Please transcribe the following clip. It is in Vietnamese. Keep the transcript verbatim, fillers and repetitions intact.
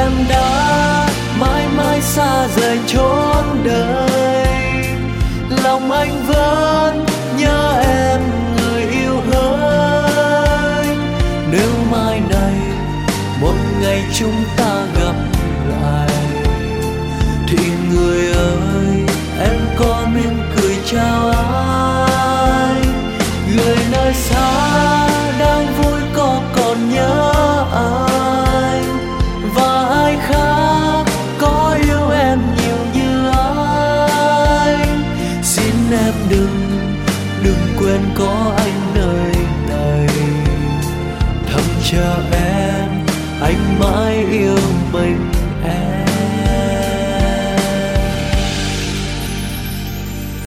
em đã mãi mãi xa rời chốn đời, lòng anh vẫn nhớ em người yêu hỡi. Nếu mai này một ngày chúng ta gặp lại thì người ơi em có mỉm cười chào ai? Người nơi xa đang vui có còn nhớ anh, và ai khác có yêu em nhiều như anh. Xin em đừng đừng quên có anh nơi này, thầm chờ em, anh mãi yêu mình em.